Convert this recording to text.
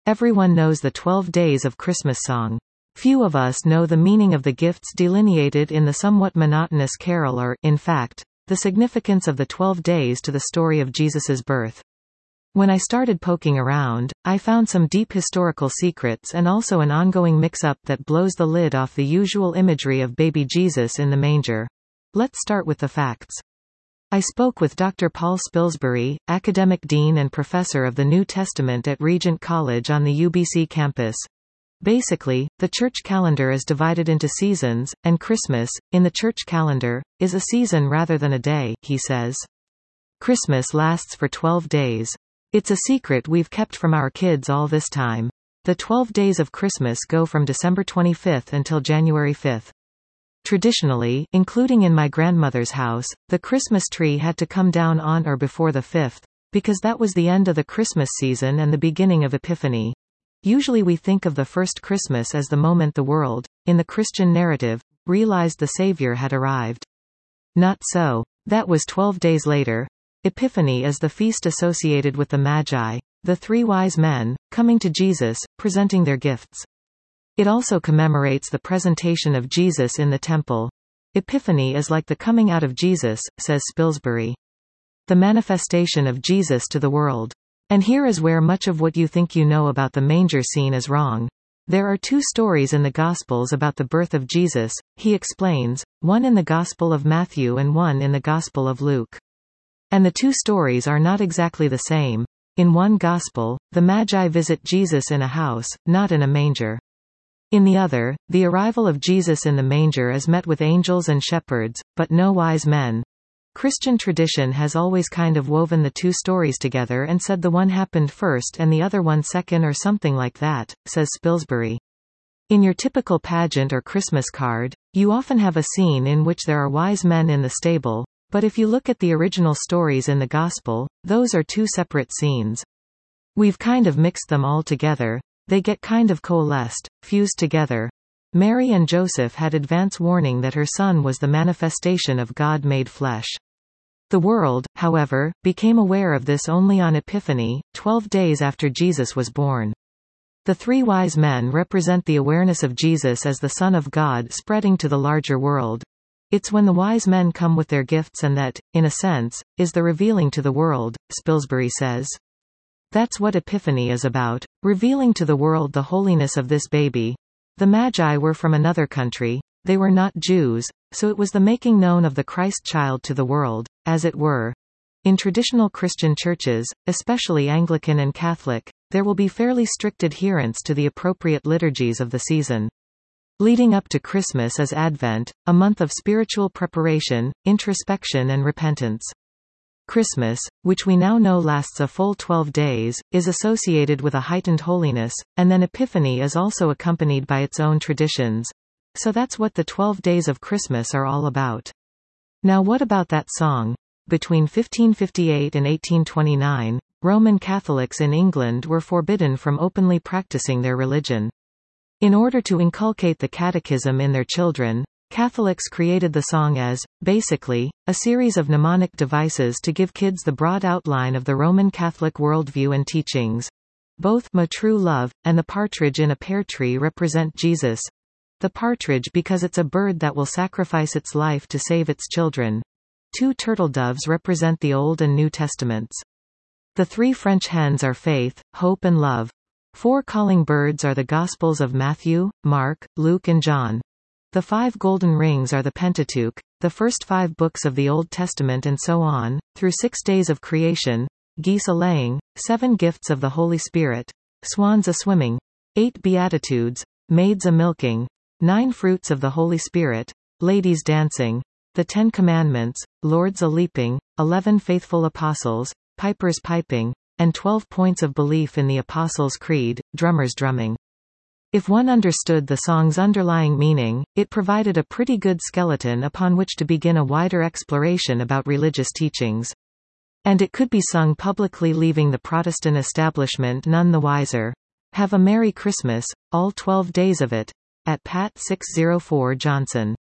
Everyone knows the 12 Days of Christmas song. Few of us know the meaning of the gifts delineated in the somewhat monotonous carol or, in fact, the significance of the 12 days to the story of Jesus's birth. When I started poking around, I found some deep historical secrets and also an ongoing mix-up that blows the lid off the usual imagery of baby Jesus in the manger. Let's start with the facts. I spoke with Dr. Paul Spilsbury, academic dean and professor of the New Testament at Regent College on the UBC campus. Basically, the church calendar is divided into seasons, and Christmas, in the church calendar, is a season rather than a day, he says. Christmas lasts for 12 days. It's a secret we've kept from our kids all this time. The 12 days of Christmas go from December 25th until January 5th. Traditionally, including in my grandmother's house, the Christmas tree had to come down on or before the 5th, because that was the end of the Christmas season and the beginning of Epiphany. Usually we think of the first Christmas as the moment the world, in the Christian narrative, realized the Savior had arrived. Not so. That was 12 days later. Epiphany is the feast associated with the Magi, the three wise men, coming to Jesus, presenting their gifts. It also commemorates the presentation of Jesus in the temple. Epiphany is like the coming out of Jesus, says Spilsbury. The manifestation of Jesus to the world. And here is where much of what you think you know about the manger scene is wrong. There are two stories in the Gospels about the birth of Jesus, he explains, one in the Gospel of Matthew and one in the Gospel of Luke. And the two stories are not exactly the same. In one Gospel, the Magi visit Jesus in a house, not in a manger. In the other, the arrival of Jesus in the manger is met with angels and shepherds, but no wise men. Christian tradition has always kind of woven the two stories together and said the one happened first and the other one second or something like that, says Spilsbury. In your typical pageant or Christmas card, you often have a scene in which there are wise men in the stable, but if you look at the original stories in the Gospel, those are two separate scenes. We've kind of mixed them all together. They get kind of coalesced, fused together. Mary and Joseph had advance warning that her son was the manifestation of God made flesh. The world, however, became aware of this only on Epiphany, 12 days after Jesus was born. The three wise men represent the awareness of Jesus as the Son of God spreading to the larger world. It's when the wise men come with their gifts and that, in a sense, is the revealing to the world, Spilsbury says. That's what Epiphany is about, revealing to the world the holiness of this baby. The Magi were from another country, they were not Jews, so it was the making known of the Christ child to the world, as it were. In traditional Christian churches, especially Anglican and Catholic, there will be fairly strict adherence to the appropriate liturgies of the season. Leading up to Christmas is Advent, a month of spiritual preparation, introspection and repentance. Christmas, which we now know lasts a full 12 days, is associated with a heightened holiness, and then Epiphany is also accompanied by its own traditions. So that's what the 12 days of Christmas are all about. Now what about that song? Between 1558 and 1829, Roman Catholics in England were forbidden from openly practicing their religion. In order to inculcate the catechism in their children, Catholics created the song as, basically, a series of mnemonic devices to give kids the broad outline of the Roman Catholic worldview and teachings. Both "My True Love" and "The Partridge in a Pear Tree" represent Jesus. The partridge because it's a bird that will sacrifice its life to save its children. Two turtle doves represent the Old and New Testaments. The three French hens are faith, hope and love. Four calling birds are the Gospels of Matthew, Mark, Luke and John. The 5 golden rings are the Pentateuch, the first 5 books of the Old Testament and so on, through 6 days of creation, geese a-laying, 7 gifts of the Holy Spirit, swans a-swimming, 8 beatitudes, maids a-milking, 9 fruits of the Holy Spirit, ladies dancing, the 10 commandments, lords a-leaping, 11 faithful apostles, pipers piping, and 12 points of belief in the Apostles' Creed, drummers drumming. If one understood the song's underlying meaning, it provided a pretty good skeleton upon which to begin a wider exploration about religious teachings. And it could be sung publicly, leaving the Protestant establishment none the wiser. Have a Merry Christmas, all 12 days of it. At Pat 604 Johnson.